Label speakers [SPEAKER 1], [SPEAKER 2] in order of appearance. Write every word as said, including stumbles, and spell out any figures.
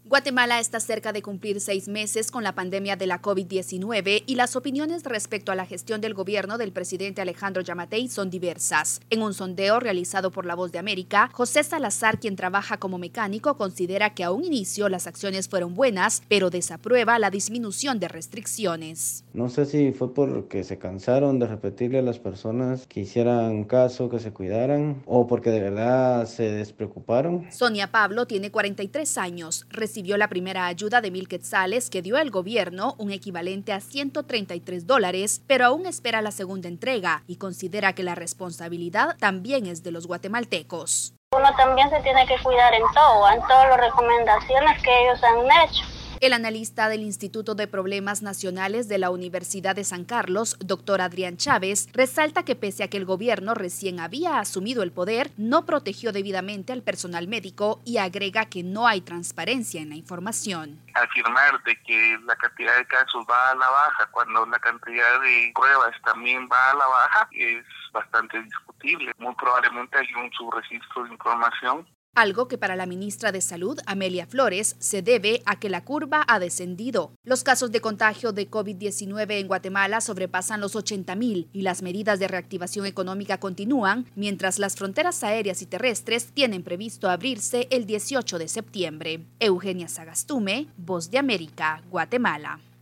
[SPEAKER 1] Guatemala está cerca de cumplir seis meses con la pandemia de la COVID diecinueve y las opiniones respecto a la gestión del gobierno del presidente Alejandro Yamatei son diversas. En un sondeo realizado por La Voz de América, José Salazar, quien trabaja como mecánico, considera que a un inicio las acciones fueron buenas, pero desaprueba la disminución de restricciones.
[SPEAKER 2] No sé si fue porque se cansaron de repetirle a las personas que hicieran caso, que se cuidaran, o porque de verdad se despreocuparon.
[SPEAKER 1] Sonia Pablo tiene cuarenta y tres años. Recibió la primera ayuda de mil quetzales que dio el gobierno, un equivalente a ciento treinta y tres dólares, pero aún espera la segunda entrega y considera que la responsabilidad también es de los guatemaltecos.
[SPEAKER 3] Uno también se tiene que cuidar en todo, en todas las recomendaciones que ellos han hecho.
[SPEAKER 1] El analista del Instituto de Problemas Nacionales de la Universidad de San Carlos, doctor Adrián Chávez, resalta que pese a que el gobierno recién había asumido el poder, no protegió debidamente al personal médico y agrega que no hay transparencia en la información.
[SPEAKER 4] Afirmar de que la cantidad de casos va a la baja cuando la cantidad de pruebas también va a la baja es bastante discutible. Muy probablemente hay un subregistro de información.
[SPEAKER 1] Algo que para la ministra de Salud, Amelia Flores, se debe a que la curva ha descendido. Los casos de contagio de COVID diecinueve en Guatemala sobrepasan los ochenta mil y las medidas de reactivación económica continúan, mientras las fronteras aéreas y terrestres tienen previsto abrirse el dieciocho de septiembre. Eugenia Sagastume, Voz de América, Guatemala.